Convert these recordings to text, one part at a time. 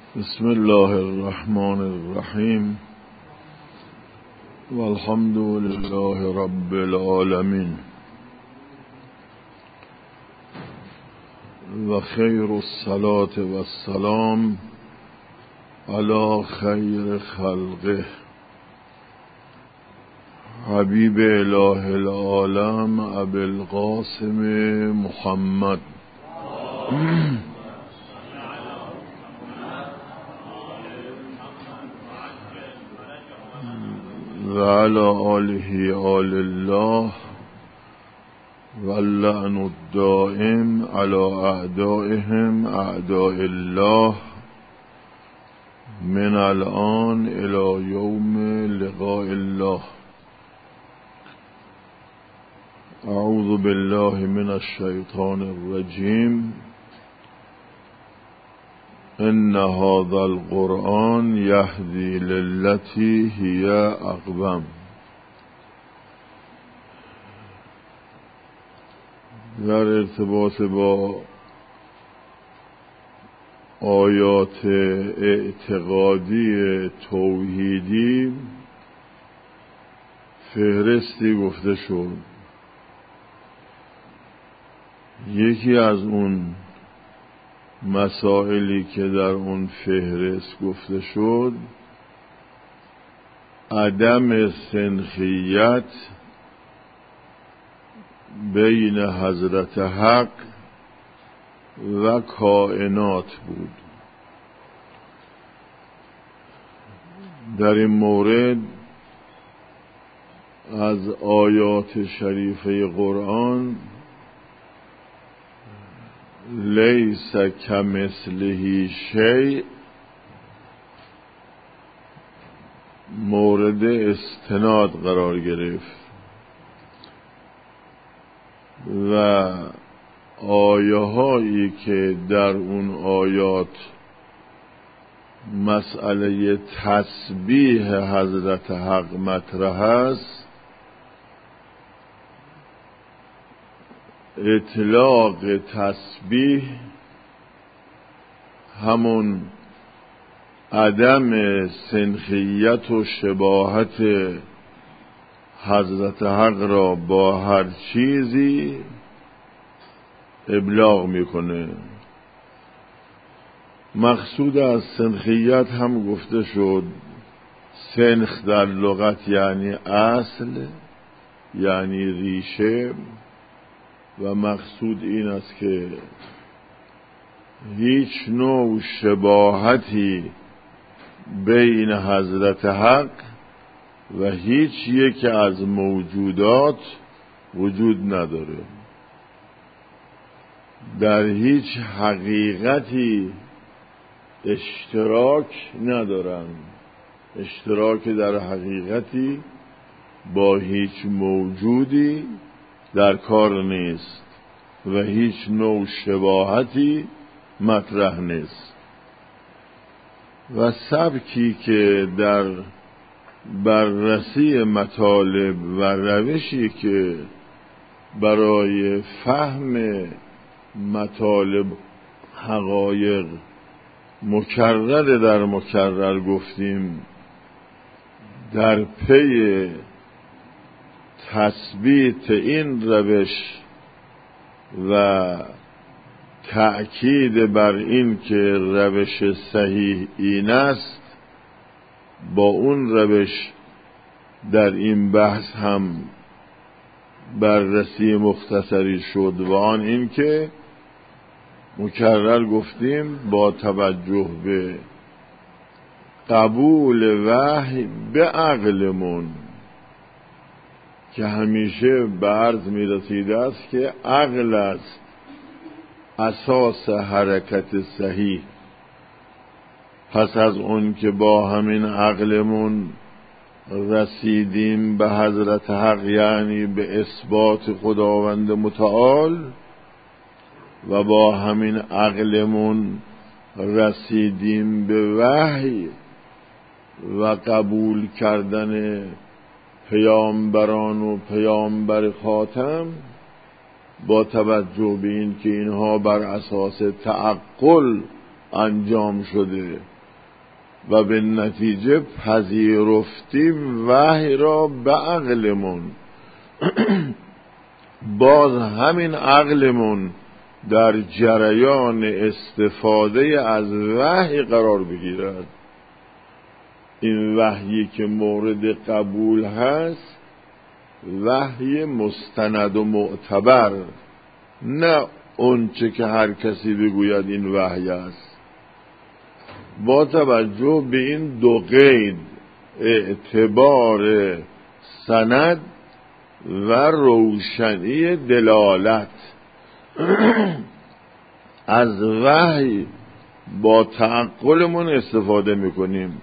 بسم الله الرحمن الرحیم والحمد لله رب العالمین و خیر الصلاة و السلام علی خیر خلقه حبیب اله العالم ابی القاسم محمد و علی آله آل الله و اللعن الدائم علی اعدائهم اعداء الله من الان الی یوم لقاء الله. اعوذ بالله من الشیطان الرجیم. ان هذا القرآن یهدی للتی هی اقوم. در ارتباط با آیات اعتقادی توحیدی فهرستی گفته شد. یکی از اون مسائلی که در اون فهرست گفته شد عدم سنخیت بین حضرت حق و کائنات بود. در این مورد از آیات شریفه قرآن لیس کمثله شیء مورد استناد قرار گرفت و آیه هایی که در اون آیات مسئله تسبیح حضرت حق مطرح است، اطلاق تسبیح همون عدم سنخیت و شباهت حضرت حق را با هر چیزی ابلاغ میکنه. مقصود از سنخیت هم گفته شد. سنخ در لغت یعنی اصل، یعنی ریشه، و مقصود این است که هیچ نوع شباهتی بین حضرت حق و هیچ یک از موجودات وجود نداره. در هیچ حقیقتی اشتراک ندارند. اشتراک در حقیقتی با هیچ موجودی در کار نیست و هیچ نوع شباهتی مطرح نیست. و سبکی که در بررسی مطالب و روشی که برای فهم مطالب حقایق مکرر در مکرر گفتیم، در پی تثبیت این روش و تأکید بر این که روش صحیح این است، با اون روش در این بحث هم بررسی مختصری شد و آن این که مکرر گفتیم با توجه به قبول وحی به عقلمون که همیشه به عرض می رسیده است که عقل است اساس حرکت صحیح. پس از اون که با همین عقلمون رسیدیم به حضرت حق، یعنی به اثبات خداوند متعال، و با همین عقلمون رسیدیم به وحی و قبول کردن پیامبران و پیامبر خاتم، با توجه به این که اینها بر اساس تعقل انجام شده و به نتیجه پذیرفتیم وحی را به عقلمون. باز همین عقلمون در جریان استفاده از وحی قرار بگیرد. این وحیی که مورد قبول هست وحی مستند و معتبر، نه اونچه که هر کسی بگوید این وحی است. با توجه به این دو قید، اعتبار سند و روشنی دلالت، از وحی با تعقلمون استفاده میکنیم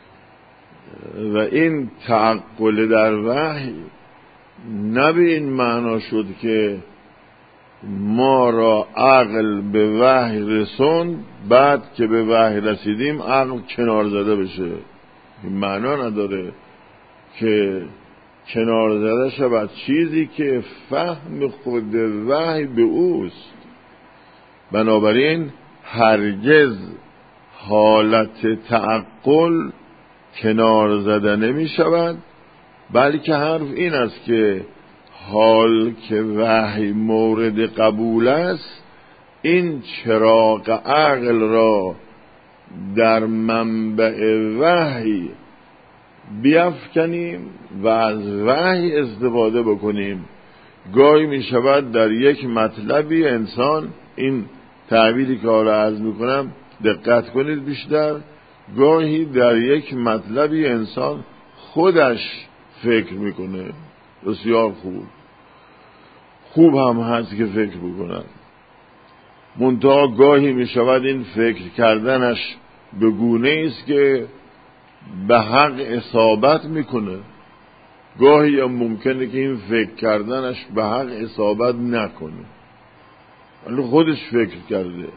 و این تعقل در وحی نه به این معنا شد که ما را عقل به وحی رسوند، بعد که به وحی رسیدیم عقل کنار زده بشه. این معنا نداره که کنار زده شود چیزی که فهم خود وحی به اوست. بنابراین هرگز حالت تعقل کنار زده نمی شود، بلکه حرف این است که حال که وحی مورد قبول است، این چراغ عقل را در منبع وحی بیفکنیم و از وحی استفاده بکنیم. گاهی می شود در یک مطلبی انسان، این تعبیری که حالا عرض می کنم دقت کنید بیشتر، گاهی در یک مطلبی انسان خودش فکر میکنه، بسیار خوب هم هست که فکر بکنن، منتها گاهی می شود این فکر کردنش به گونه است که به حق اصابت میکنه، گاهی هم ممکنه که این فکر کردنش به حق اصابت نکنه ولی خودش فکر کرده.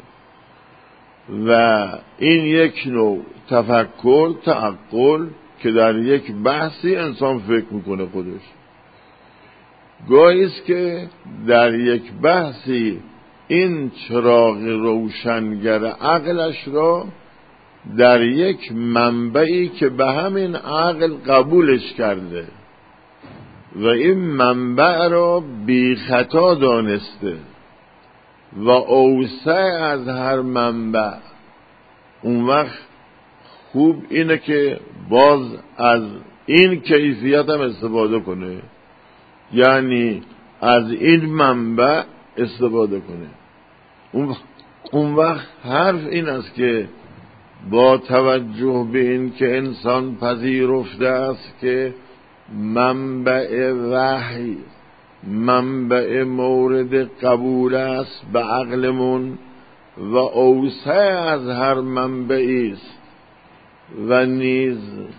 و این یک نوع تفکر، تعقل که در یک بحثی انسان فکر میکنه خودش. گاهی است که در یک بحثی این چراغ روشنگر عقلش را در یک منبعی که به همین عقل قبولش کرده و این منبع را بی خطا دانسته و اوسع از هر منبع، اون وقت خوب اینه که باز از این کیفیت هم استفاده کنه، یعنی از این منبع استفاده کنه. اون وقت حرف این است که با توجه به این که انسان پذیرفته است که منبع وحی منبع مورد قبول است به عقلمون و اوسع از هر منبعی است و نیز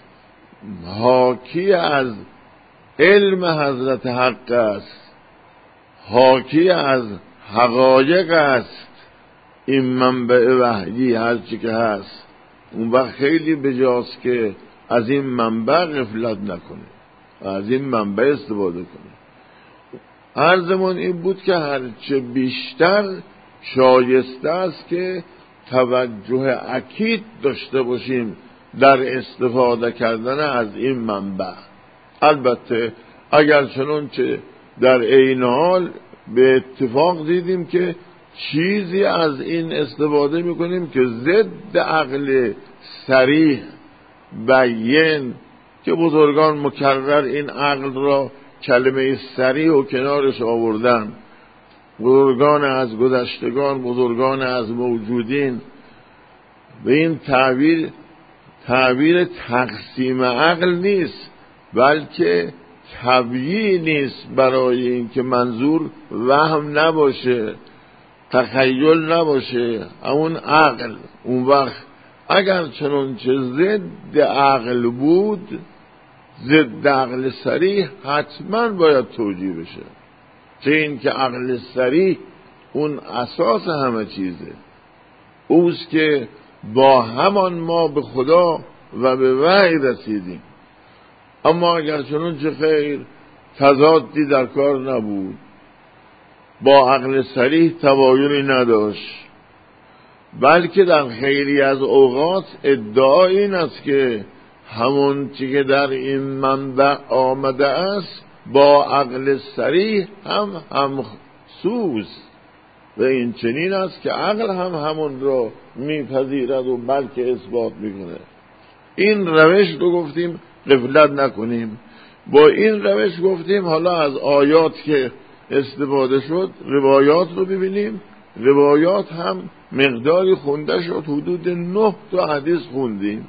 حاکی از علم حضرت حق است، حاکی از حقایق است این منبع وحی هرچی که هست، اون وقت خیلی بجاست که از این منبع غفلت نکنه و از این منبع استفاده کنه. عرضمون این بود که هرچه بیشتر شایسته است که توجه اکید داشته باشیم در استفاده کردن از این منبع. البته اگر چنانچه در عین حال به اتفاق دیدیم که چیزی از این استفاده میکنیم که ضد عقل صریح بیان، که بزرگان مکرر این عقل را کلمه صریح و کنارش آوردن، بزرگان از گذشتگان، بزرگان از موجودین، و این تعبیر تقسیم عقل نیست بلکه تبیین نیست، برای اینکه منظور وهم نباشه، تخیل نباشه، اون عقل. اون وقت اگر چنانچه ضد عقل بود، ضد عقل صریح، حتما باید توجیه بشه، چه این که عقل صریح اون اساس همه چیزه، اوست که با همان ما به خدا و به وحی رسیدیم. اما اگر چنانچه خیر تضادی در کار نبود، با عقل صریح تباینی نداشت بلکه در خیلی از اوقات ادعا این است که همون چی که در این منبع آمده است با عقل صریح هم سوز و این چنین است که عقل همون رو میپذیرد و بلکه اثبات میکنه. این روش رو گفتیم غفلت نکنیم. با این روش گفتیم حالا از آیات که استفاده شد روایات رو ببینیم. روایات هم مقداری خونده شد، حدود 9 تا حدیث خوندیم.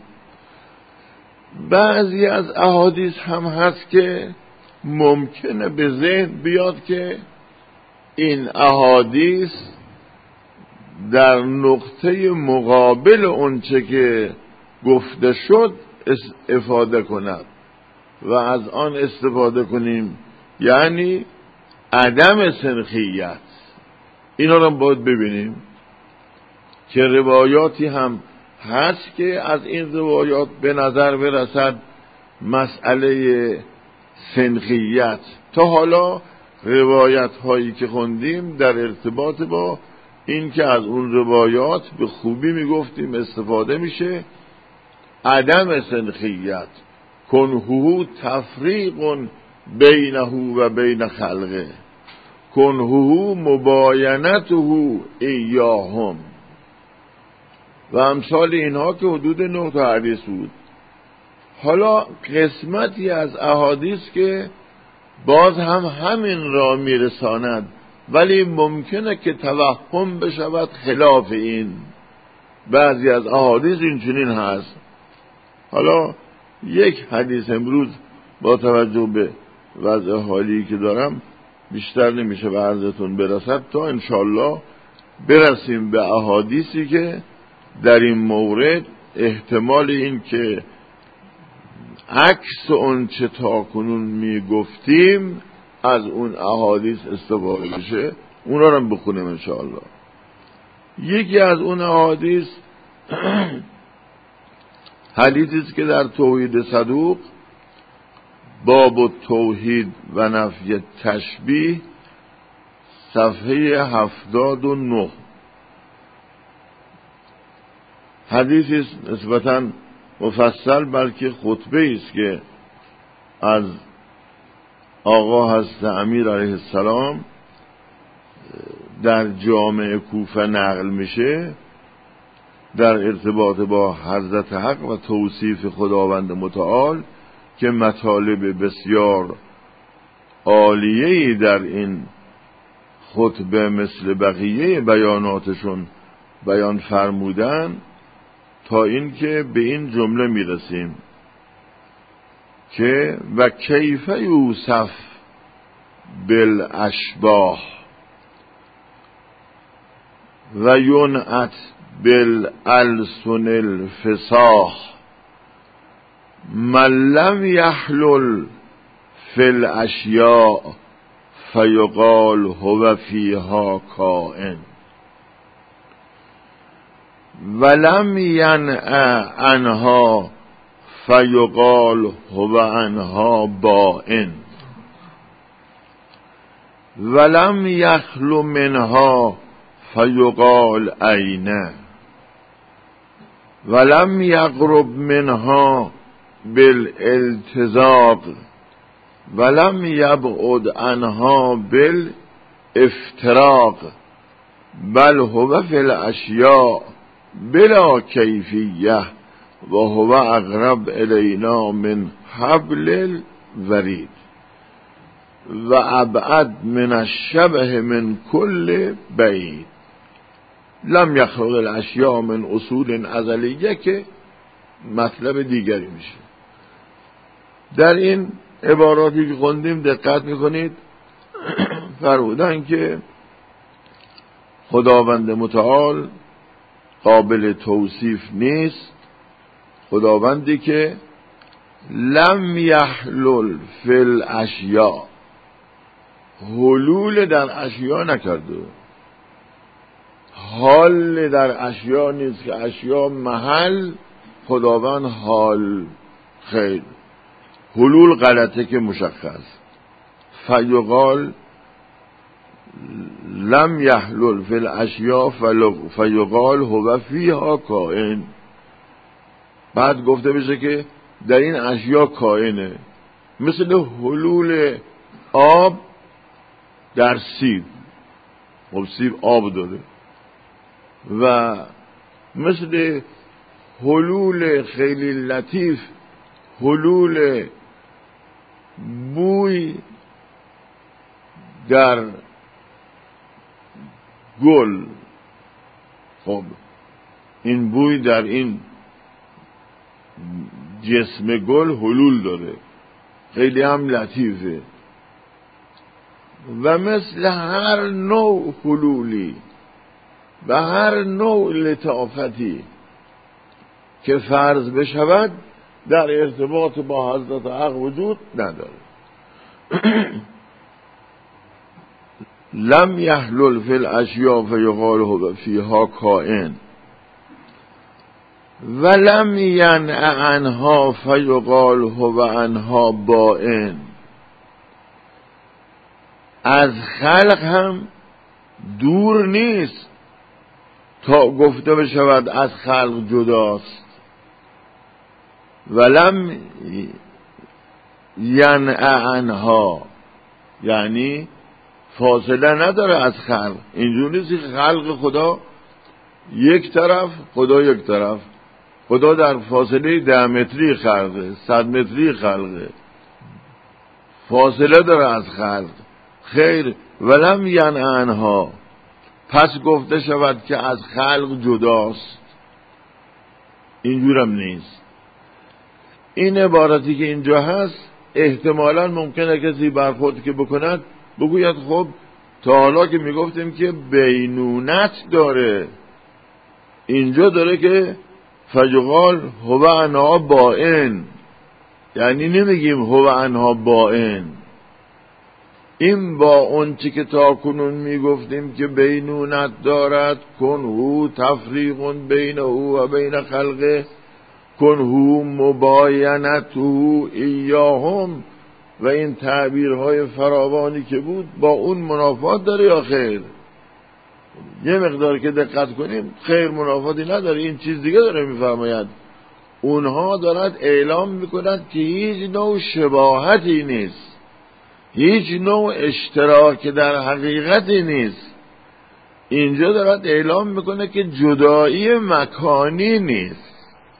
بعضی از احادیث هم هست که ممکنه به ذهن بیاد که این احادیث در نقطه مقابل اونچه که گفته شد افاده کند و از آن استفاده کنیم، یعنی عدم سنخیت. اینا رو باید ببینیم که روایاتی هم هست که از این روایات به نظر برسد مسئله سنخیت. تا حالا روایت هایی که خوندیم در ارتباط با این که از اون روایات به خوبی میگفتیم استفاده میشه عدم سنخیت، کنهو تفریق بینه و بین خلقه، کنهو مباینته ایاهم و امثال اینها که حدود 9 تا حدیث بود. حالا قسمتی از احادیث که باز هم همین را میرساند ولی ممکنه که توهم بشود خلاف این. بعضی از احادیث این چنین هست. حالا یک حدیث امروز با توجه به وضع حالی که دارم بیشتر نمیشه به عرضتون برسد تا انشالله برسیم به احادیثی که در این مورد احتمال این که عکس اون چه تا کنون میگفتیم از اون احادیث استفاده بشه، اونا رو بخونیم انشاءالله. یکی از اون احادیث حدیثی است که در توحید صدوق باب توحید و نفی تشبیه صفحه 79 حدیثی است نسبتاً مفصل، بلکه خطبه است که از آقا حضرت امیر علیه السلام در جامع کوفه نقل میشه در ارتباط با حضرت حق و توصیف خداوند متعال که مطالب بسیار عالیه‌ای در این خطبه مثل بقیه بیاناتشون بیان فرمودن، تا اینکه به این جمله میرسیم که و کیف یوصف بالاشباح و ینعت بالالسن الفصاح من لم یحلل فی الاشیاء فیقال هو فیها کائن ولم ینع عنها فیقال هو عنها بائن ولم یخلو منها فیقال این ولم یقرب منها بالالتزاق ولم یبعد عنها بالافتراق بل هو فی الاشیاء بلا کیفیه و هو اقرب الینا من حبل الورید و ابعد من الشبه من کل بعید لم یخلق الاشیاء من اصول ازلیه که مطلب دیگری میشه. در این عباراتی که خوندیم دقت میکنید فرمودن که خداوند متعال قابل توصیف نیست، خداوندی که لم یحلل فی الاشیاء، حلول در اشیاء نکرده، حال در اشیاء نیست که اشیاء محل خداوند حال، خیر حلول غلطه که مشخص. فیقال لم یحلل فی الاشیاء فیقال هو فیها کائن. بعد گفته بشه که در این اشیاء کائنه، مثل حلول آب در سیب. خب سیب آب داره. و مثل حلول خیلی لطیف، حلول بوی در گل. خب این بوی در این جسم گل حلول داره، خیلی هم لطیفه. و مثل هر نوع حلولی و هر نوع لطافتی که فرض بشود در ارتباط با حضرت حق وجود نداره. لم یحلل فی الاشیاء فیقال هو فیها کائن ولم ینع عنها فیقال هو عنها بائن. از خلق هم دور نیست تا گفته بشود از خلق جداست. ولم ینع عنها یعنی فاصله نداره از خلق. اینجوری نیست که خلق خدا یک طرف، خدا یک طرف. خدا در فاصله 10 متری خلقه، 100 متری خلقه، فاصله داره از خلق. خیر، ولم ینع عنها، پس گفته شود که از خلق جداست. اینجورم نیست. این عبارتی که اینجا هست احتمالاً ممکنه کسی برخورد که بکند بگوید خب تا حالا که میگفتیم که بینونت داره، اینجا داره که فیقال هو عنها بائن، یعنی نمیگیم هو عنها بائن. این با اون چی که تا کنون میگفتیم که بینونت دارد، کنهو تفریق بین او و بین خلقه، کنهو مباینته ایاهم، و این تعبیرهای فراوانی که بود با اون منافات داره یا خیر؟ یه مقدار که دقت کنیم خیر منافاتی نداره. این چیز دیگه داره میفرماید، اونها دارد اعلام میکنند که هیچ نوع شباهتی نیست، هیچ نوع اشتراک در حقیقتی نیست. اینجا دارد اعلام میکنه که جدایی مکانی نیست.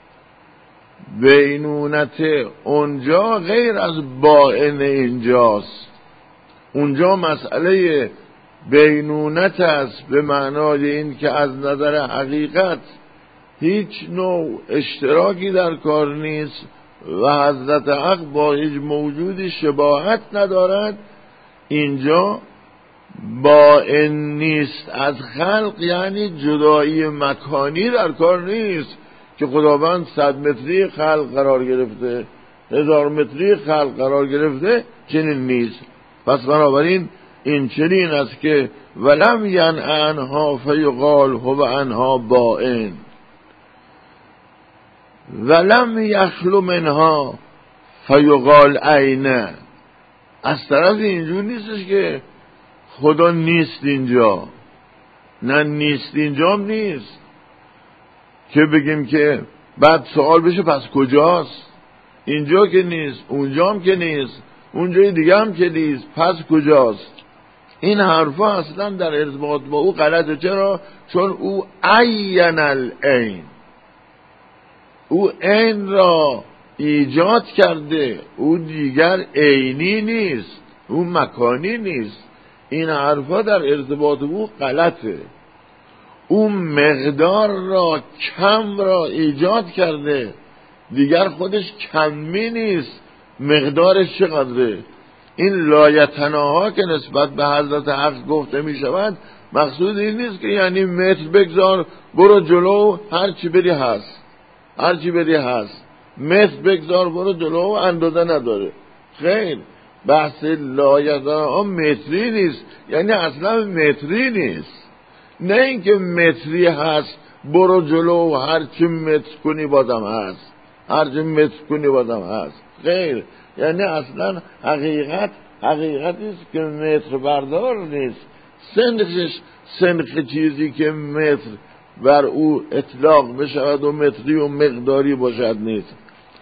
بینونت اونجا غیر از باین اینجاست. اونجا مسئله بینونت است به معنای این که از نظر حقیقت هیچ نوع اشتراکی در کار نیست و حضرت حق با هیچ موجودی شباهت ندارد. اینجا باین نیست از خلق، یعنی جدایی مکانی در کار نیست که خداوند 100 متری خلق قرار گرفته، 1000 متری خلق قرار گرفته، چنین نیست. پس بنابراین این چنین است که ولم ینع عنها فیقال هو عنها بائن ولم یخلو منها فیقال عین. از طرف اینجور نیستش که خدا نیست اینجا، نه نیست اینجا هم نیست که بگیم که بعد سوال بشه پس کجاست؟ اینجا که نیست، اونجا هم که نیست، اونجای دیگه هم که نیست، پس کجاست؟ این حرفا اصلا در ارتباط با او غلطه. چرا؟ چون او عین العین، او عین را ایجاد کرده، او دیگر عینی نیست، او مکانی نیست. این حرفا در ارتباط با او غلطه. او مقدار را، کم را ایجاد کرده، دیگر خودش کمی نیست. مقدارش چقدره؟ این لایتناها که نسبت به حضرت حق گفته می شود، مقصود این نیست که یعنی متر بگذار برو جلو هرچی بری هست، هرچی بری هست، متر بگذار برو جلو اندازه نداره. خیر، بحث لایتناها متری نیست، یعنی اصلا متری نیست. نه اینکه متری هست برو جلو هرچی متر کنی بازم هست، هرچی متر کنی بازم هست. خیر، یعنی اصلا حقیقت حقیقتی است که متر بردار نیست، سنخش سنخ چیزی که متر بر او اطلاق بشود و متری و مقداری باشد نیست.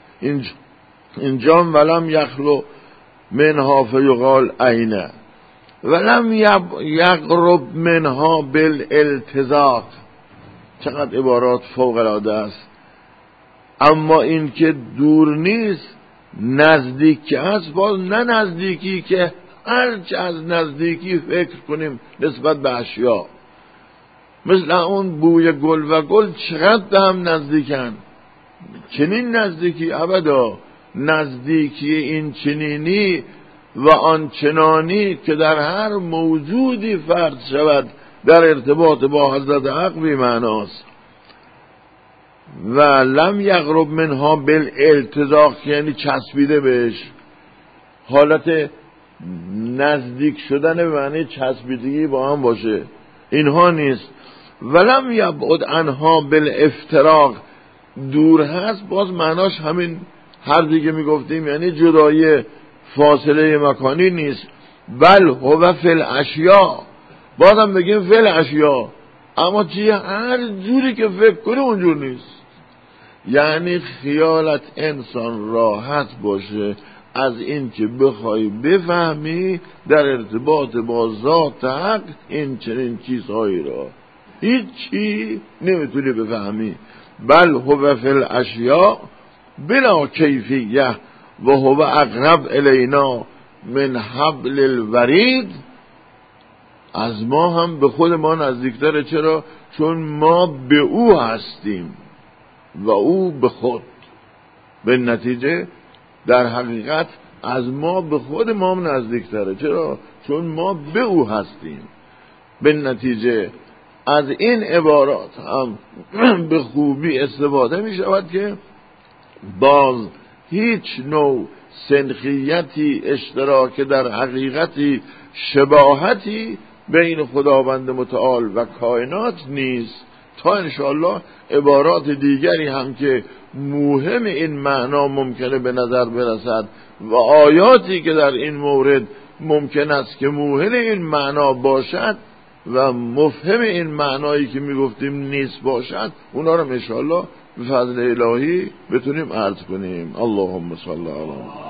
اینجا ولم یخلو منها فیقال عینه ولم یقرب منها بالالتزاق. چقدر عبارات فوق العاده است. اما این که دور نیست نزدیک است، باز نه نزدیکی که هرچه از نزدیکی فکر کنیم نسبت به اشیا، مثل اون بوی گل و گل چقدر به هم نزدیکن، چنین نزدیکی ابدا. نزدیکی این چنینی و آن چنانی که در هر موجودی فرض شود در ارتباط با حضرت حق بی معناست. و لم یقرب منها بالالتزاق یعنی چسبیده بهش، حالت نزدیک شدن به معنی چسبیدگی با هم باشه، اینها نیست. ولم یبعد عنها بالافتراق، دور هست، باز معناش همین حرفی که میگفتیم، یعنی جدایی فاصله مکانی نیست. بل هو فی الاشیاء، بازم بگیم فی الاشیاء، اما چیه؟ هر جوری که فکر کنی اونجور نیست. یعنی خیالت انسان راحت باشه از این که بخوای بفهمی در ارتباط با ذات حق این چنین چیزهایی را هیچی نمیتونی بفهمی. بل هو فی الاشیاء بلا کیفیه و هو اقرب الینا من حبل الورید. از ما هم به خود ما نزدیکتره. چرا؟ چون ما به او هستیم و او به خود. به نتیجه در حقیقت از ما به خود ما هم نزدیکتره. چرا؟ چون ما به او هستیم. به نتیجه از این عبارات هم به خوبی استفاده می شود که باز هیچ نوع سنخیتی، اشتراک در حقیقتی، شباهتی بین خداوند متعال و کائنات نیست، تا انشاءالله عبارات دیگری هم که مهم این معنا ممکنه به نظر برسد و آیاتی که در این مورد ممکن است که موهن این معنا باشد و مفهم این معنایی که میگفتیم نیست باشد، اونا رو انشاءالله به فضل الهی بتونیم عرض کنیم. اللهم صل علی